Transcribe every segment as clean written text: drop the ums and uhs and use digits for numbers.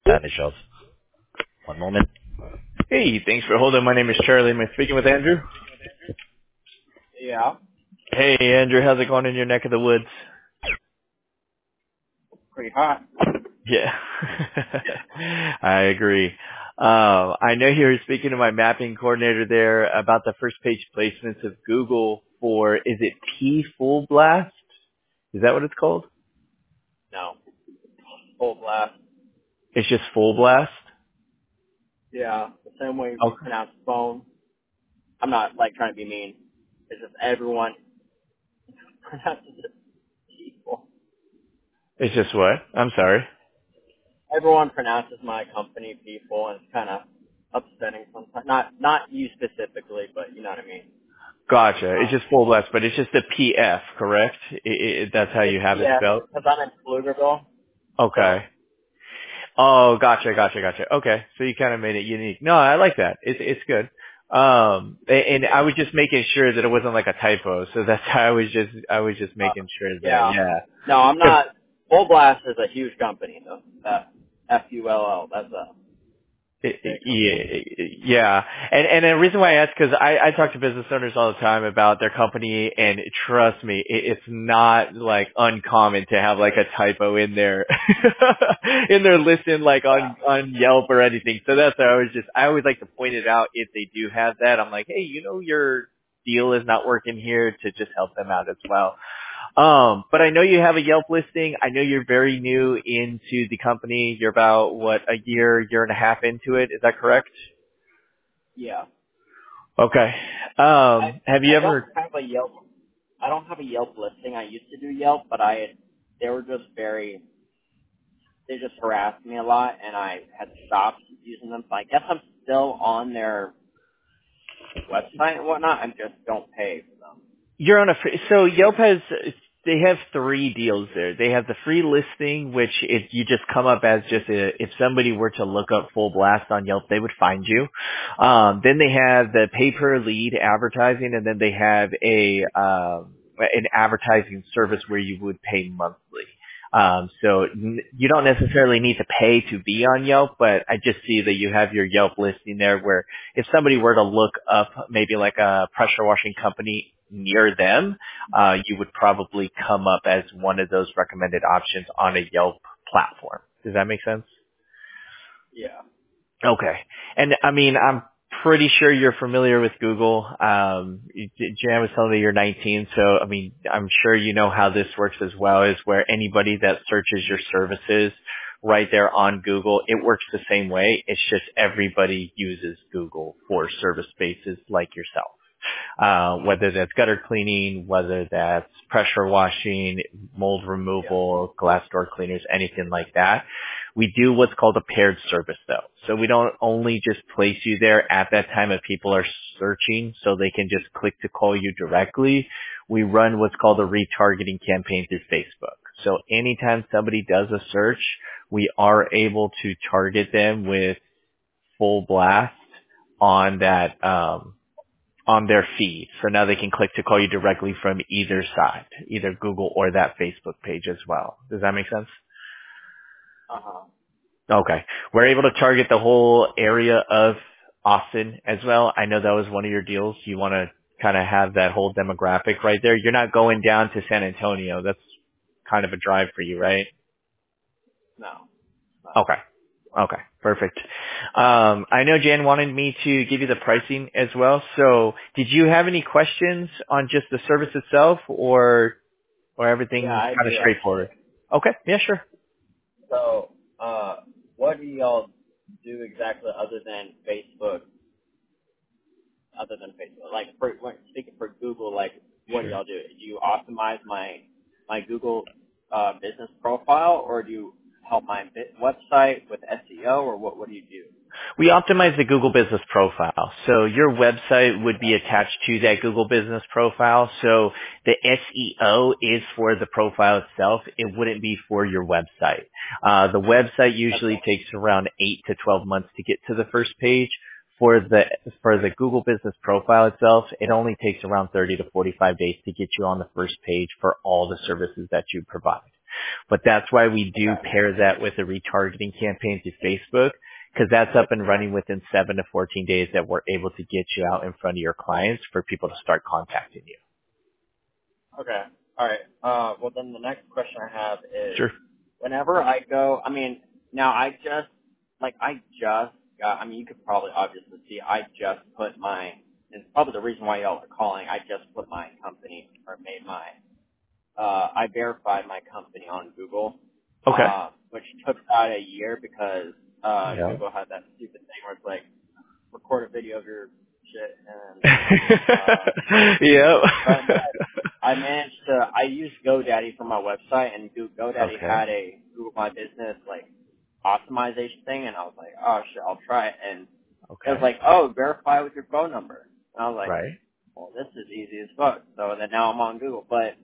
Spanish of. One moment. Hey, thanks for holding. My name is Charlie. Am I speaking with Andrew? Yeah, Hey, Andrew. How's it going in your neck of the woods? pretty hot. Yeah. I agree. I know you were speaking to my mapping coordinator there about the first page placements of Google for, is it P Full Blast? Is that what it's called? No, full blast. It's just Full Blast? Yeah, the same way we Okay. pronounce phone. I'm not like trying to be mean. It's just everyone pronounces it people. It's just what? I'm sorry. Everyone pronounces my company people, and it's kind of upsetting sometimes. Not you specifically, but you know what I mean. Gotcha. It's just Full Blast, but it's just a PF, correct? That's how It's you have it yeah, spelled? because I'm in Pflugerville, so Okay. Oh, gotcha. Okay, so you kind of made it unique. No, I like that. It's good. And I was just making sure that it wasn't like a typo, so that's how I was just uh, making sure that yeah. yeah. No, I'm 'Cause- not. Full Blast is a huge company, though. FULL. That's a big company. Yeah, and the reason why I ask because I talk to business owners all the time about their company, and trust me, it's not like uncommon to have like a typo in their in their listing, like Yeah. on Yelp or anything. So that's why I always like to point it out if they do have that. I'm like, hey, your deal is not working here, to just help them out as well. But I know you have a Yelp listing. I know you're very new into the company. You're about, what, a year and a half into it. Is that correct? Yeah. Okay. Have you I don't ever, have a Yelp. I don't have a Yelp listing. I used to do Yelp, but they were just they just harassed me a lot, and I had stopped using them. So I guess I'm still on their website and whatnot. I just don't pay for them. you're on a, so Yelp has, they have three deals there. They have the free listing, which if you just come up as just if somebody were to look up Full Blast on Yelp, they would find you. Then they have the pay per lead advertising, and then they have an advertising service where you would pay monthly. You don't necessarily need to pay to be on Yelp, but I just see that you have your Yelp listing there where if somebody were to look up maybe like a pressure washing company near them, you would probably come up as one of those recommended options on a Yelp platform. Does that make sense? Yeah. Okay. And I mean, I'm pretty sure you're familiar with Google. Jan was telling me you're 19, so I mean, I'm sure you know how this works as well, is where anybody that searches your services right there on Google, it works the same way. It's just everybody uses Google for service spaces like yourself. Whether that's gutter cleaning, whether that's pressure washing, mold Yeah. removal, glass door cleaners, anything like that. We do what's called a paired service though. So we don't only just place you there at that time if people are searching so they can just click to call you directly. We run what's called a retargeting campaign through Facebook. So anytime somebody does a search, we are able to target them with Full Blast on that, on their feed. So now they can click to call you directly from either side, either Google or that Facebook page as well. Does that make sense? Uh huh. Okay. We're able to target the whole area of Austin as well. I know that was one of your deals. You want to kind of have that whole demographic right there. You're not going down to San Antonio. That's kind of a drive for you, right? No. No. Okay. Okay. Perfect. I know Jan wanted me to give you the pricing as well. So did you have any questions on just the service itself or Yeah, everything's I kind of do straightforward? actually. Okay. Yeah, sure. So, what do y'all do exactly other than Facebook? Like, speaking for Google, like, what do Sure. y'all do? Do you optimize my Google business profile, or do you help my website with SEO, or what do you do? We optimize the Google Business Profile. So your website would be attached to that Google Business Profile. So the SEO is for the profile itself. It wouldn't be for your website. The website usually Okay. takes around 8 to 12 months to get to the first page. For the Google Business Profile itself, it only takes around 30 to 45 days to get you on the first page for all the services that you provide. But that's why we do Okay. pair that with a retargeting campaign to Facebook, because that's up and running within 7 to 14 days that we're able to get you out in front of your clients for people to start contacting you. Okay. All right. Well, then the next question I have is, Sure. whenever I go, now you could probably obviously see, I just put it's probably the reason why y'all are calling, I just put my company, or I verified my company on Google, Okay. which took about a year because, Yeah. Google had that stupid thing where it's like, record a video of your shit, and, yeah. but I used GoDaddy for my website, and GoDaddy had a Google My Business, like, optimization thing, and I was like, oh shit, I'll try it, and it was like, oh, verify with your phone number. And I was like, right. well, this is easy as fuck. So then now I'm on Google. But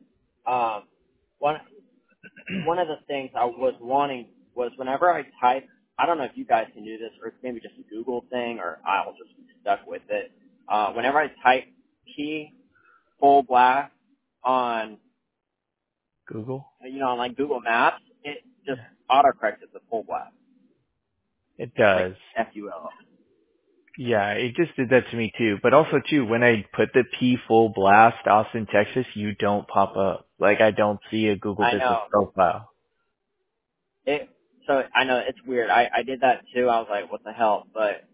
one of the things I was wanting was whenever I type, I don't know if you guys can do this, or it's maybe just a Google thing, or I'll just be stuck with it. Whenever I type P full blast on Google? on like Google Maps, it just autocorrects it to full blast. It does. Like FUL. Yeah, it just did that to me too. But also too, when I put the P full blast Austin, Texas, you don't pop up. Like I don't see a Google I business know. profile. So I know it's weird. I did that too. I was like, what the hell? But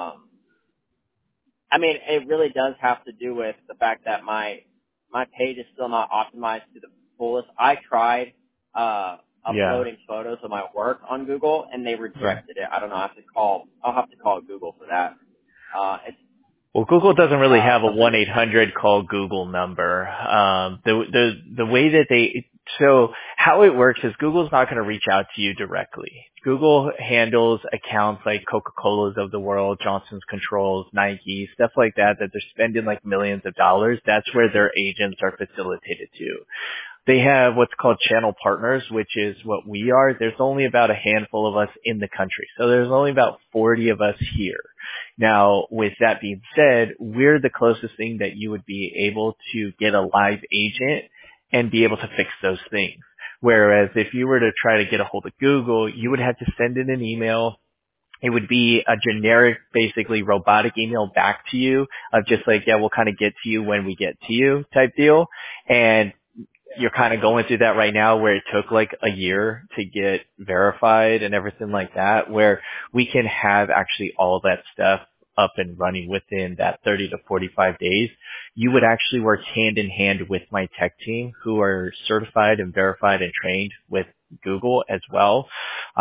it really does have to do with the fact that my page is still not optimized to the fullest. I tried uploading photos of my work on Google, and they rejected it. I don't know. I'll have to call Google for that. Well, Google doesn't really have a 1-800 call Google number. The way that so how it works is Google's not going to reach out to you directly. Google handles accounts like Coca-Cola's of the world, Johnson's Controls, Nike, stuff like that they're spending like millions of dollars. That's where their agents are facilitated to. They have what's called channel partners, which is what we are. There's only about a handful of us in the country. So there's only about 40 of us here. Now, with that being said, we're the closest thing that you would be able to get a live agent and be able to fix those things. Whereas if you were to try to get a hold of Google, you would have to send in an email. It would be a generic, basically robotic email back to you of just like, yeah, we'll kind of get to you when we get to you type deal. And you're kind of going through that right now where it took like a year to get verified and everything like that, where we can have actually all that stuff up and running within that 30 to 45 days. You would actually work hand in hand with my tech team who are certified and verified and trained with Google as well.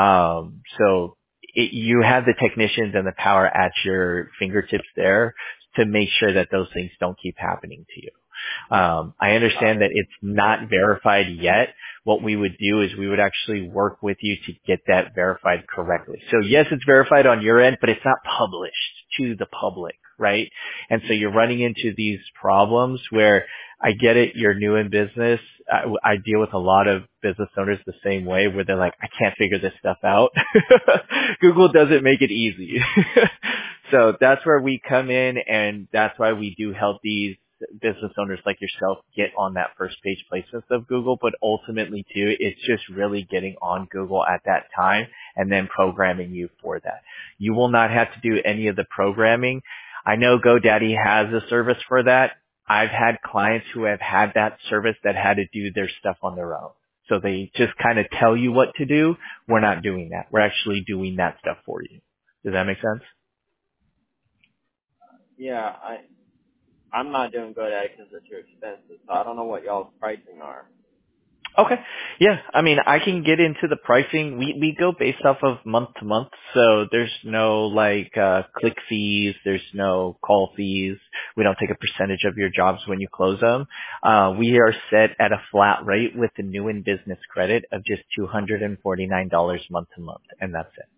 You have the technicians and the power at your fingertips there to make sure that those things don't keep happening to you. I understand that it's not verified yet. What we would do is we would actually work with you to get that verified correctly. So yes, it's verified on your end, but it's not published to the public, right? And so you're running into these problems where I get it, you're new in business. I deal with a lot of business owners the same way where they're like, I can't figure this stuff out. Google doesn't make it easy. So that's where we come in, and that's why we do help these business owners like yourself get on that first page placements of Google, but ultimately too, it's just really getting on Google at that time and then programming you for that. You will not have to do any of the programming. I know GoDaddy has a service for that. I've had clients who have had that service that had to do their stuff on their own. So they just kind of tell you what to do. We're not doing that. We're actually doing that stuff for you. Does that make sense? Yeah, I'm not doing GoDaddy because it's too expensive, so I don't know what y'all's pricing are. Okay. Yeah. I can get into the pricing. We go based off of month to month. So there's no click fees. There's no call fees. We don't take a percentage of your jobs when you close them. We are set at a flat rate with the new in business credit of just $249 month to month. And that's it.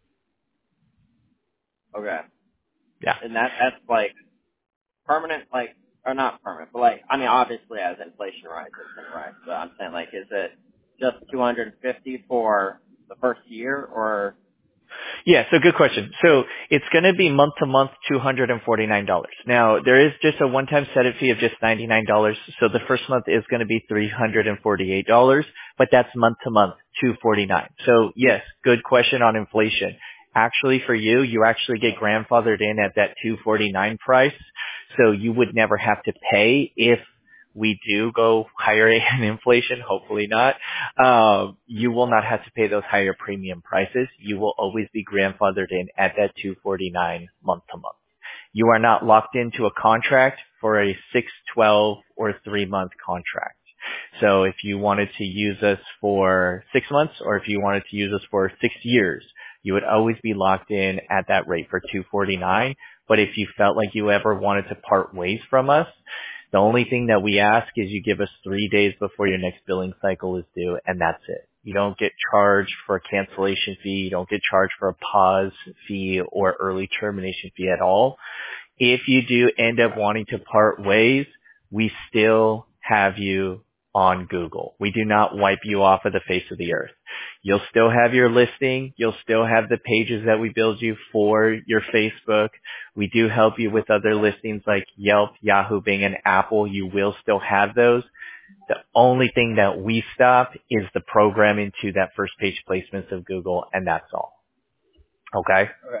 Okay. Yeah. And that's like permanent, or not permanent, but obviously as inflation rises, it's going to rise. So I'm saying, is it just $250 for the first year, or? Yeah, so good question. So it's going to be month to month, $249. Now, there is just a one-time setup fee of just $99. So the first month is going to be $348, but that's month to month, $249. So yes, good question on inflation. Actually, for you, you actually get grandfathered in at that $249 price. So you would never have to pay if we do go higher in inflation, hopefully not. You will not have to pay those higher premium prices. You will always be grandfathered in at that $249 month to month. You are not locked into a contract for a 6, 12, or 3-month contract. So if you wanted to use us for 6 months or if you wanted to use us for 6 years, you would always be locked in at that rate for $249. But if you felt like you ever wanted to part ways from us, the only thing that we ask is you give us 3 days before your next billing cycle is due, and that's it. You don't get charged for a cancellation fee. You don't get charged for a pause fee or early termination fee at all. If you do end up wanting to part ways, we still have you on Google. We do not wipe you off of the face of the earth. You'll still have your listing. You'll still have the pages that we build you for your Facebook. We do help you with other listings like Yelp, Yahoo, Bing, and Apple. You will still have those. The only thing that we stop is the programming to that first page placements of Google, and that's all. Okay? Okay.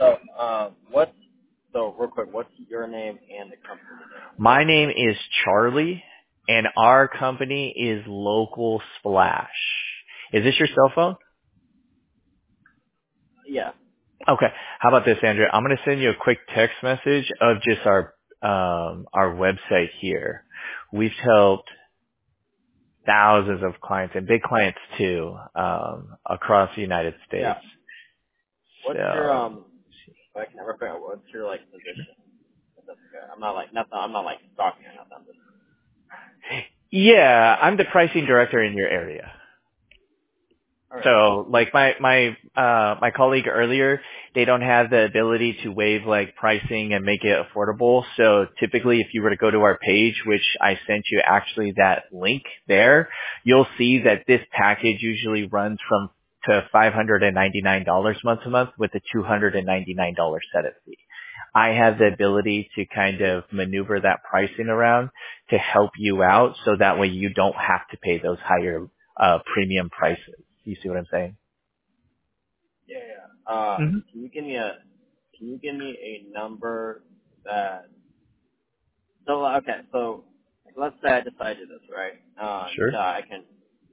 So real quick, what's your name and the company name? My name is Charlie, and our company is Local Splash. Is this your cell phone? Yeah. Okay. How about this, Andrea? I'm going to send you a quick text message of just our website here. We've helped thousands of clients and big clients too, across the United States. Yeah. What's So, your I can never figure out what's your position? I'm not stalking or nothing. yeah, I'm the pricing director in your area. Right. So like my colleague earlier, they don't have the ability to waive like pricing and make it affordable. So typically if you were to go to our page, which I sent you actually that link there, you'll see that this package usually runs from to $599 month to month with a $299 setup fee. I have the ability to kind of maneuver that pricing around to help you out so that way you don't have to pay those higher premium prices. You see what I'm saying? Yeah. Can you give me a number that? So okay, so let's say I decide to do this, right? Sure. So I can,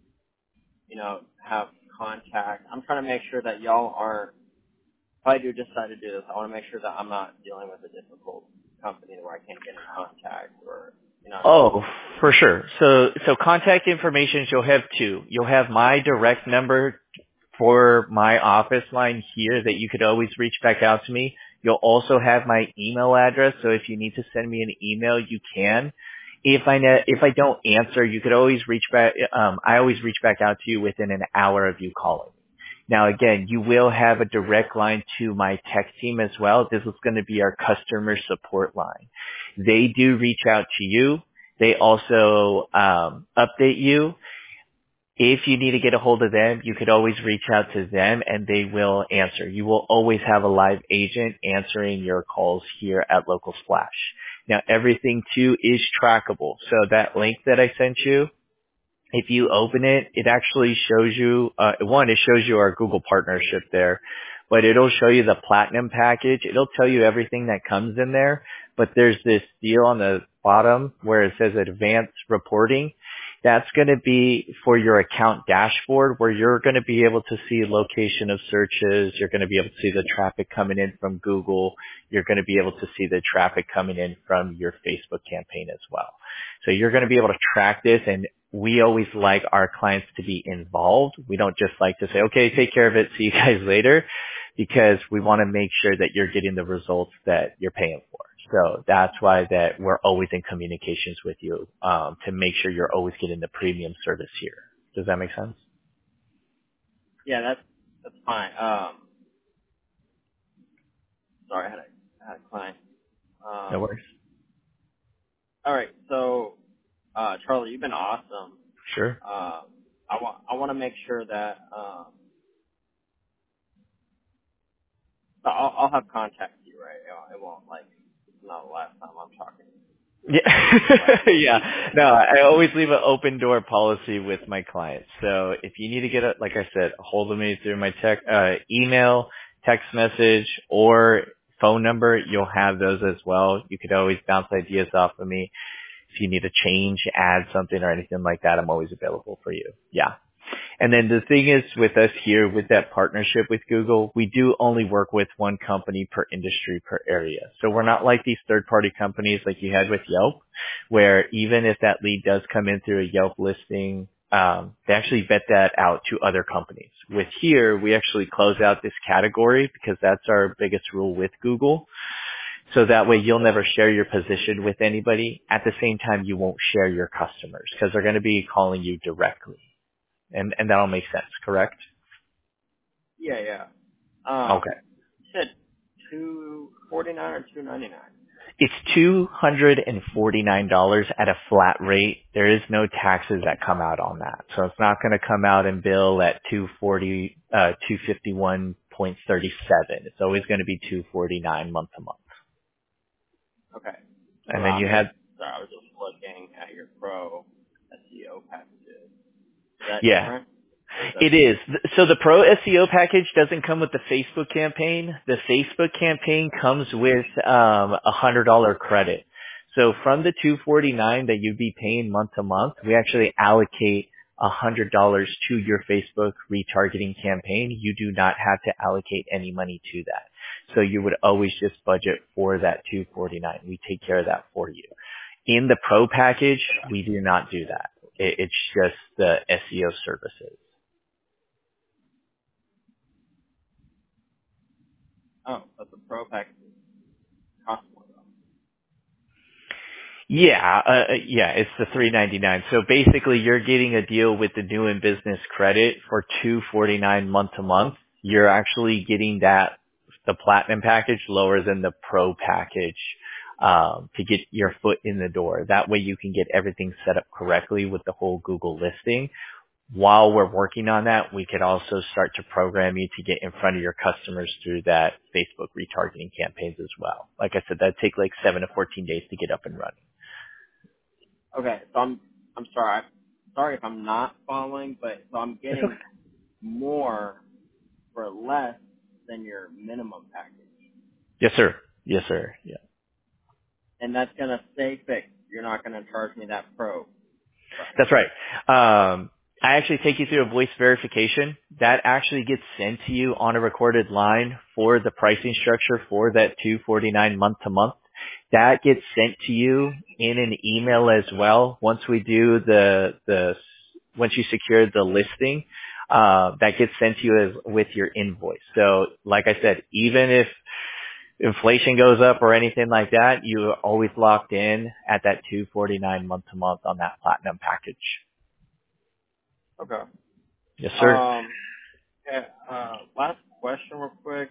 have contact. I'm trying to make sure that y'all aren't. If I do decide to do this, I want to make sure that I'm not dealing with a difficult company where I can't get in contact or. Oh, for sure. So contact information, you'll have two. You'll have my direct number for my office line here that you could always reach back out to me. You'll also have my email address. So if you need to send me an email, you can. If I don't answer, you could always reach back. I always reach back out to you within an hour of you calling. Now again, you will have a direct line to my tech team as well. This is going to be our customer support line. They do reach out to you. They also update you. If you need to get a hold of them, you could always reach out to them and they will answer. You will always have a live agent answering your calls here at Local Splash. Now everything too is trackable. So that link that I sent you, if you open it, it actually shows you, it shows you our Google partnership there, but it'll show you the platinum package. It'll tell you everything that comes in there, but there's this deal on the bottom where it says advanced reporting. That's going to be for your account dashboard where you're going to be able to see location of searches. You're going to be able to see the traffic coming in from Google. You're going to be able to see the traffic coming in from your Facebook campaign as well. So you're going to be able to track this, and we always like our clients to be involved. We don't just like to say, okay, take care of it, see you guys later, because we want to make sure that you're getting the results that you're paying for. So that's why that we're always in communications with you to make sure you're always getting the premium service here. Does that make sense? Yeah, that's fine. Sorry, I had a client. No worries. All right, so Charlie, you've been awesome. Sure. I want to make sure that I'll have contact you, right? It won't like it's not the last time I'm talking. Yeah. Yeah. No, I always leave an open door policy with my clients. So if you need to get like I said, a hold of me through my email, text message, or phone number, you'll have those as well. You could always bounce ideas off of me. If you need to change, add something or anything like that, I'm always available for you. Yeah. And then the thing is with us here, with that partnership with Google, we do only work with one company per industry per area. So we're not like these third-party companies like you had with Yelp, where even if that lead does come in through a Yelp listing, they actually vet that out to other companies. With here, we actually close out this category because that's our biggest rule with Google. So that way you'll never share your position with anybody. At the same time, you won't share your customers because they're going to be calling you directly. And that'll make sense, correct? Yeah. Okay. You said $249 or $299? It's $249 at a flat rate. There is no taxes that come out on that. So it's not going to come out and bill at $251.37. It's always going to be $249 month to month. Okay. And then you had, sorry, I was just looking at your Pro SEO packages. Is that yeah. different? It is. So the Pro SEO package doesn't come with the Facebook campaign. The Facebook campaign comes with $100 credit. So from the $249 that you'd be paying month to month, we actually allocate $100 to your Facebook retargeting campaign. You do not have to allocate any money to that. So you would always just budget for that $249. We take care of that for you. In the Pro package, we do not do that. It's just the SEO services. Oh, but the Pro package costs more though. Yeah, it's the $399. So basically, you're getting a deal with the new in business credit for $249 month to month. You're actually getting the platinum package lower than the Pro package to get your foot in the door. That way, you can get everything set up correctly with the whole Google listing. While we're working on that, we could also start to program you to get in front of your customers through that Facebook retargeting campaigns as well. Like I said, that'd take like 7 to 14 days to get up and running. Okay, so I'm sorry. Sorry if I'm not following, but so I'm getting more for less than your minimum package. Yes, sir. Yes, sir. Yeah. And that's gonna stay fixed. You're not gonna charge me that Pro price. That's right. I actually take you through a voice verification. That actually gets sent to you on a recorded line for the pricing structure for that $249 month to month. That gets sent to you in an email as well. Once we do once you secure the listing, that gets sent to you with your invoice. So like I said, even if inflation goes up or anything like that, you're always locked in at that $249 month to month on that platinum package. Okay. Yes, sir. Okay, last question real quick.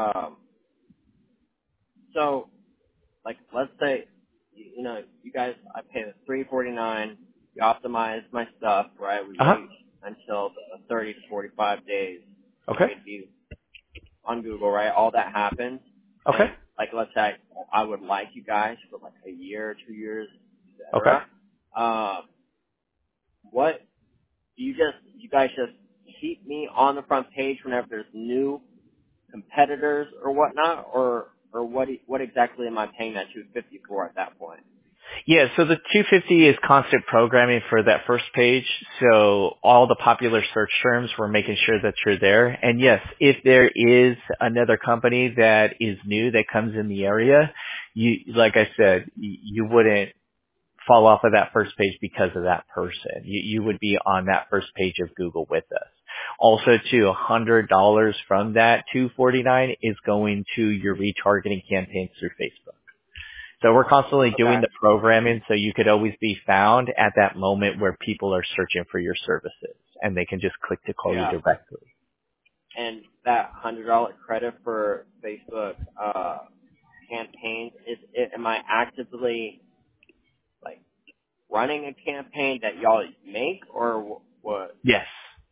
So, like, let's say, you know, you guys, I pay the $349, you optimize my stuff, right? We wait until the 30 to 45 days. Okay. To be on Google, right? All that happens. Okay. And, like, let's say I would like you guys for like a year, 2 years, et Okay. cetera. What do you guys just keep me on the front page whenever there's new competitors or whatnot, or what exactly am I paying that $250 for at that point? Yeah, so the 250 is constant programming for that first page. So all the popular search terms, we're making sure that you're there. And yes, if there is another company that is new that comes in the area, like I said, you wouldn't fall off of that first page because of that person. You would be on that first page of Google with us. Also, to $100 from that $249 is going to your retargeting campaigns through Facebook. So we're constantly doing the programming so you could always be found at that moment where people are searching for your services and they can just click to call you directly. And that $100 credit for Facebook campaigns, am I actively like running a campaign that y'all make or what? Yes.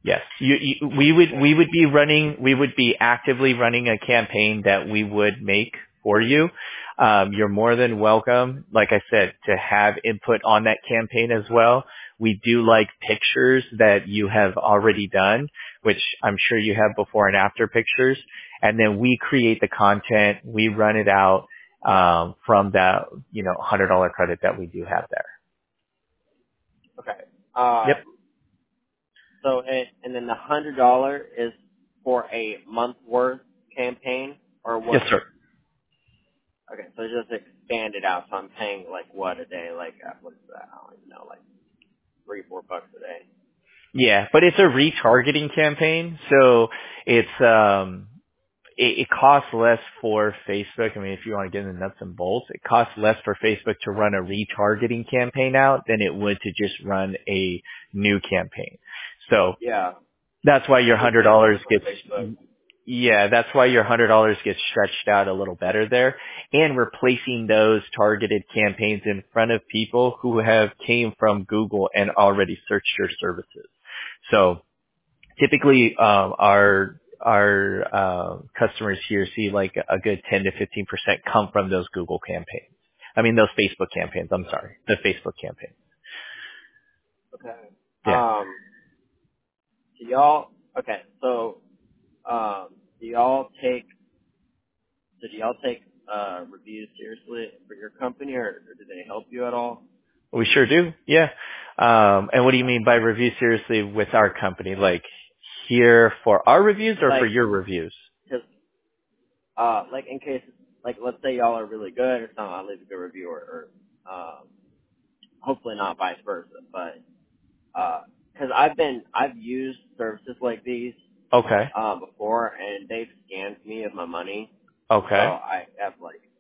Yes. We would be actively running a campaign that we would make for you. You're more than welcome, like I said, to have input on that campaign as well. We do like pictures that you have already done, which I'm sure you have before and after pictures. And then we create the content, we run it out, from that, $100 credit that we do have there. Okay. Yep. So, and then the $100 is for a month worth campaign, or what? Yes, sir. Okay, so just expand it out. So I'm paying like what a day? Like what's that? I don't even know. Like $3-4 a day. Yeah, but it's a retargeting campaign, so it's it costs less for Facebook. I mean, if you want to get into nuts and bolts, it costs less for Facebook to run a retargeting campaign out than it would to just run a new campaign. So yeah, that's why your $100 gets Facebook. Yeah, that's why your $100 gets stretched out a little better there. And we're placing those targeted campaigns in front of people who have came from Google and already searched your services. So typically, our customers here see like a good 10 to 15% come from those Google campaigns. I mean, those Facebook campaigns. I'm sorry, the Facebook campaigns. Okay. Yeah. Do y'all? Okay, so do y'all take reviews seriously for your company, or do they help you at all? We sure do. Yeah. And what do you mean by review seriously with our company? Like here for our reviews or for your reviews? Because, like in case, like let's say y'all are really good or something, I'll leave a good review, or hopefully not vice versa, but, cause I've used services like these, Okay. before, and they've scammed me of my money. Okay. So I have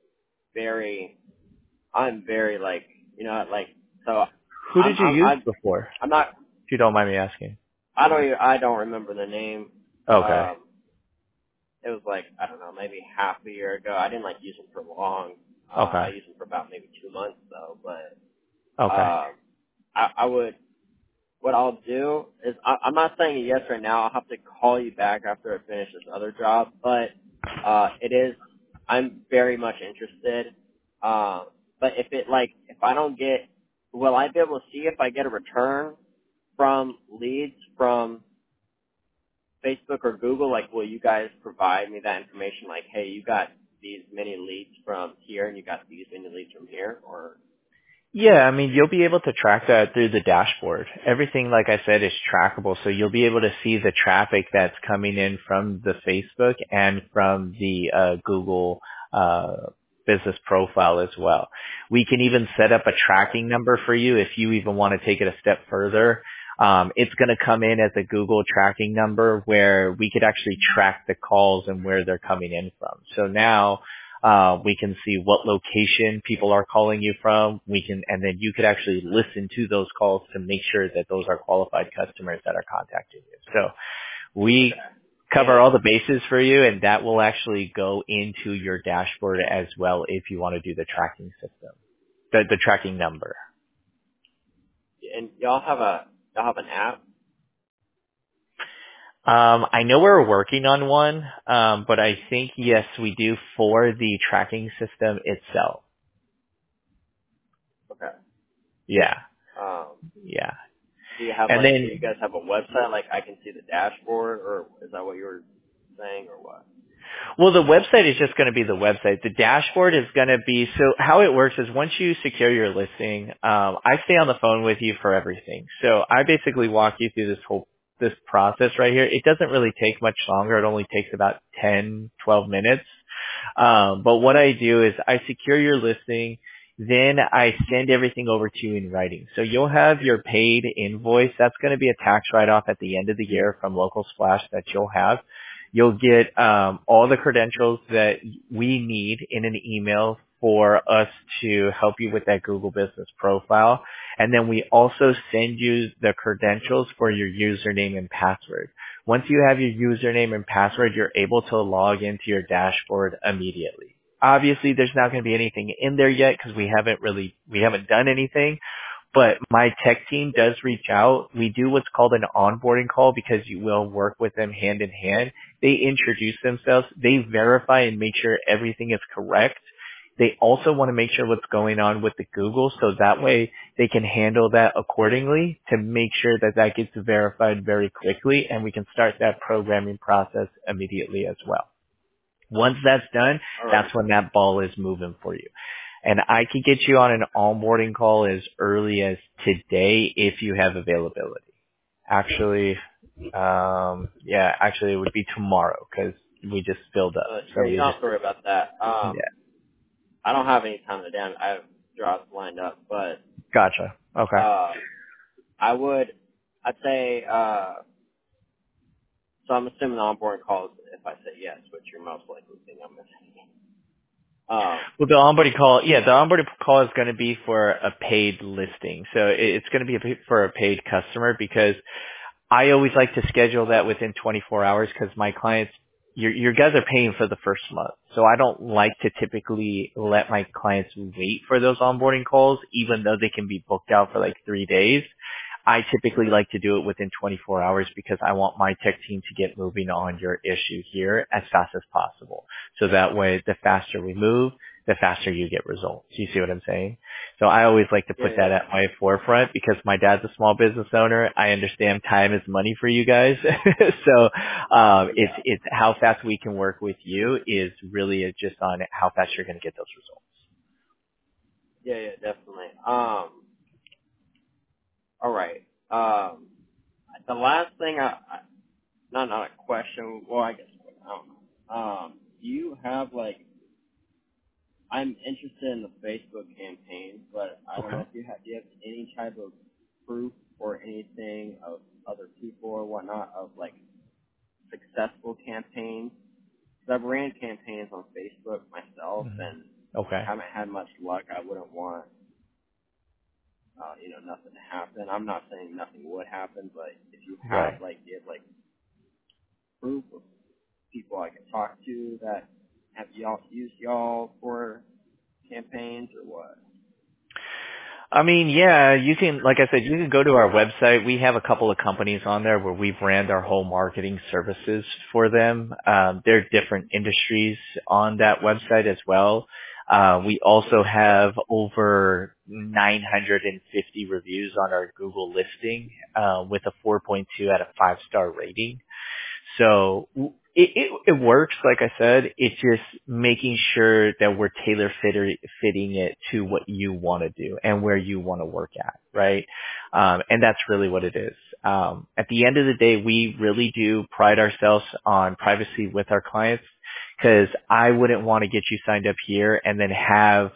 I'm very so. Who did you use before? I'm not. If you don't mind me asking. I don't remember the name. Okay. It was like, I don't know, maybe half a year ago. I didn't use them for long. Okay. I used them for about maybe 2 months though, but, Okay. I would, what I'll do is, I'm not saying a yes right now. I'll have to call you back after I finish this other job, but, I'm very much interested. But if I don't get, will I be able to see if I get a return from leads from Facebook or Google? Like, will you guys provide me that information? Like, hey, you got these many leads from here and you got these many leads from here, or? Yeah, I mean, you'll be able to track that through the dashboard. Everything, like I said, is trackable. So you'll be able to see the traffic that's coming in from the Facebook and from the Google business profile as well. We can even set up a tracking number for you if you even want to take it a step further. It's going to come in as a Google tracking number where we could actually track the calls and where they're coming in from. So now we can see what location people are calling you from. And then you could actually listen to those calls to make sure that those are qualified customers that are contacting you. So we cover all the bases for you, and that will actually go into your dashboard as well if you want to do the tracking system, the tracking number. And y'all have an app? I know we're working on one, but I think, yes, we do for the tracking system itself. Okay. Yeah. Yeah. Do you guys have a website, like I can see the dashboard, or is that what you were saying, or what? Well, the website is just going to be the website. The dashboard is going to be, so how it works is once you secure your listing, I stay on the phone with you for everything. So I basically walk you through this process right here. It doesn't really take much longer. It only takes about 10, 12 minutes. But what I do is I secure your listing. Then I send everything over to you in writing. So you'll have your paid invoice. That's going to be a tax write-off at the end of the year from Local Splash that you'll have. You'll get all the credentials that we need in an email for us to help you with that Google Business Profile. And then we also send you the credentials for your username and password. Once you have your username and password, you're able to log into your dashboard immediately. Obviously, there's not going to be anything in there yet because we haven't done anything. But my tech team does reach out. We do what's called an onboarding call because you will work with them hand in hand. They introduce themselves. They verify and make sure everything is correct. They also want to make sure what's going on with the Google, so that way they can handle that accordingly to make sure that that gets verified very quickly, and we can start that programming process immediately as well. Once that's done, that's when that ball is moving for you. And I could get you on an onboarding call as early as today if you have availability. Actually, actually it would be tomorrow because we just filled up. So you don't have to worry about that. Yeah. I don't have any time today. I have jobs lined up, but Gotcha. Okay. I'd say, so I'm assuming the onboarding call is if I say yes, which you're most likely think I'm missing. Well, the onboarding call is going to be for a paid listing. So it's going to be for a paid customer because I always like to schedule that within 24 hours because my clients, your guys are paying for the first month. So I don't like to typically let my clients wait for those onboarding calls, even though they can be booked out for like 3 days. I typically like to do it within 24 hours because I want my tech team to get moving on your issue here as fast as possible. So that way, the faster we move, the faster you get results. You see what I'm saying? So I always like to put that at my forefront because my dad's a small business owner. I understand time is money for you guys. So, it's how fast we can work with you is really just on how fast you're going to get those results. Yeah, definitely. All right. The last thing not a question. Well, I guess I don't know. Do you have I'm interested in the Facebook campaign, but I don't know if do you have any type of proof or anything of other people or whatnot of successful campaigns. Because I've ran campaigns on Facebook myself and haven't had much luck. I wouldn't want nothing to happen. I'm not saying nothing would happen, but if you have proof of people I can talk to that have used y'all for campaigns or what? I mean, yeah, you can, like I said, you can go to our website. We have a couple of companies on there where we've ran our whole marketing services for them. There are different industries on that website as well. We also have over 950 reviews on our Google listing, with a 4.2 out of 5-star rating. So it works, like I said. It's just making sure that we're fitting it to what you want to do and where you want to work at, right? And that's really what it is. At the end of the day, we really do pride ourselves on privacy with our clients because I wouldn't want to get you signed up here and then have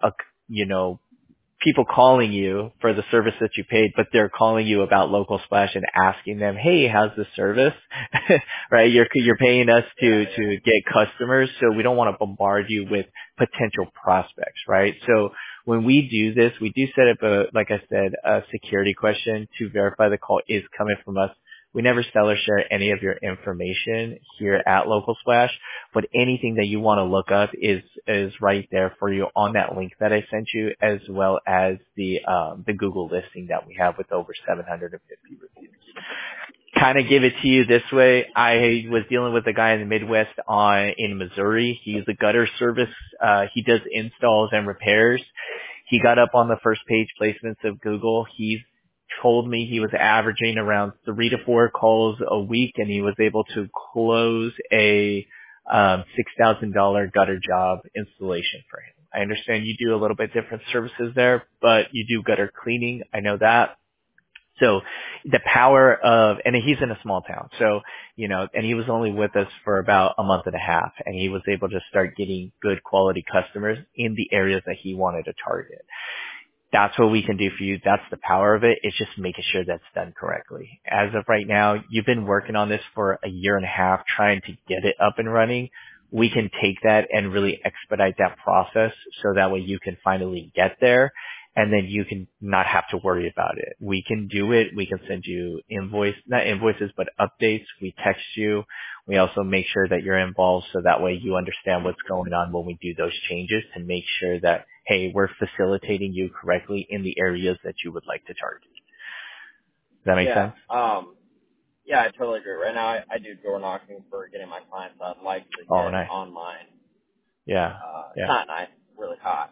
people calling you for the service that you paid, but they're calling you about Local Splash and asking them, "Hey, how's the service?" Right? You're paying us to get customers, so we don't want to bombard you with potential prospects, right? So when we do this, we do set up a security question to verify the call is coming from us. We never sell or share any of your information here at Local Splash, but anything that you want to look up is right there for you on that link that I sent you, as well as the Google listing that we have with over 750 reviews. Kind of give it to you this way. I was dealing with a guy in the Midwest in Missouri. He's a gutter service. He does installs and repairs. He got up on the first page placements of Google. He's told me he was averaging around 3 to 4 calls a week, and he was able to close a $6,000 gutter job installation for him. I understand you do a little bit different services there, but you do gutter cleaning. I know that. So the power of, and he's in a small town, so, and he was only with us for about a month and a half, and he was able to start getting good quality customers in the areas that he wanted to target. That's what we can do for you. That's the power of it. It's just making sure that's done correctly. As of right now, you've been working on this for a year and a half, trying to get it up and running. We can take that and really expedite that process so that way you can finally get there. and then you can not have to worry about it. We can do it. We can send you not invoices, but updates. We text you. We also make sure that you're involved so that way you understand what's going on when we do those changes to make sure that, hey, we're facilitating you correctly in the areas that you would like to target. Does that make sense? Yeah, I totally agree. Right now, I do door knocking for getting my clients. I'd like to get Nice. online. Yeah. It's not nice. It's really hot.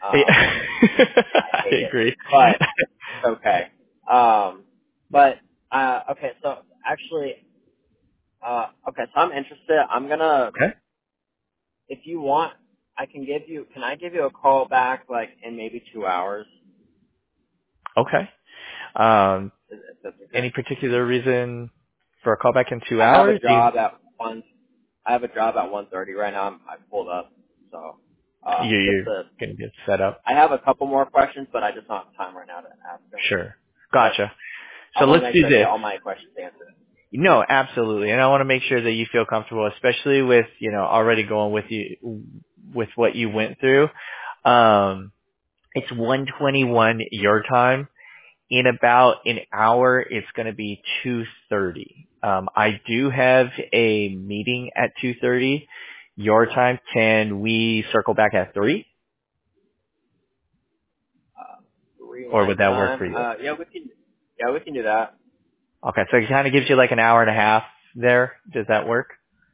I hate agree. it, but it's okay. Okay, so actually, so I'm interested. I'm gonna, Okay. if you want, can I give you a call back, like, in maybe 2 hours? Okay. If that's okay. Any particular reason for a call back in 2 I have hours? a job at 1:30 right now. I pulled up, so, You're going to get set up? I have a couple more questions, but I just don't have time right now to ask them. Sure. Gotcha. I So want let's to make do sure I this. get all my questions answered. No, absolutely. And I want to make sure that you feel comfortable, especially with, already going with what you went through. It's 1:21 your time. In about an hour, it's going to be 2:30. I do have a meeting at 2:30 your time. Can we circle back at 3? 3 Or my would that work time. for you? We can do that. Okay, so it kind of gives you like an hour and a half there. Does that work?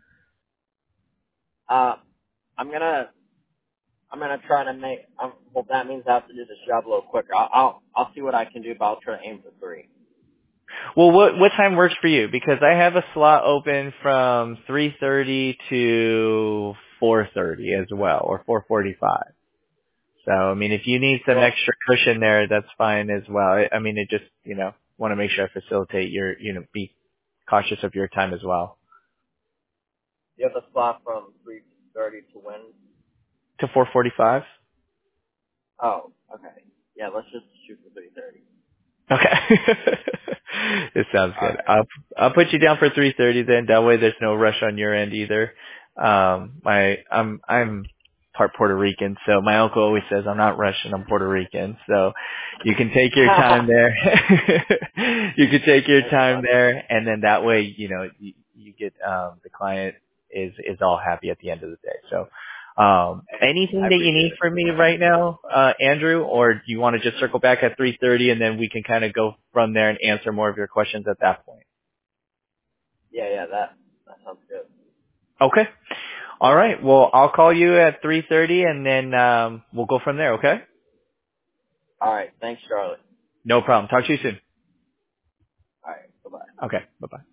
I'm gonna try to make. Well, that means I have to do this job a little quicker. I'll see what I can do, but I'll try to aim for 3. Well, what time works for you? Because I have a slot open from 3:30 to 4:30 as well, or 4:45. So, I mean, if you need some extra cushion there, that's fine as well. I mean, it just, want to make sure I facilitate your, be cautious of your time as well. You have a slot from 3:30 to when? To 4:45? Oh, okay. Yeah, let's just shoot for 3:30. Okay. It sounds good. Right. I'll put you down for 3:30 then. That way there's no rush on your end either. I'm part Puerto Rican, so my uncle always says I'm not Russian, I'm Puerto Rican. So you can take your time there. You can take your time there, and then that way, you get the client is all happy at the end of the day. So anything that you need from me right now, Andrew, or do you want to just circle back at 3:30 and then we can kind of go from there and answer more of your questions at that point? Yeah, that sounds good. Okay. All right. Well, I'll call you at 3:30 and then we'll go from there, okay? All right. Thanks, Charlie. No problem. Talk to you soon. All right. Bye-bye. Okay. Bye-bye.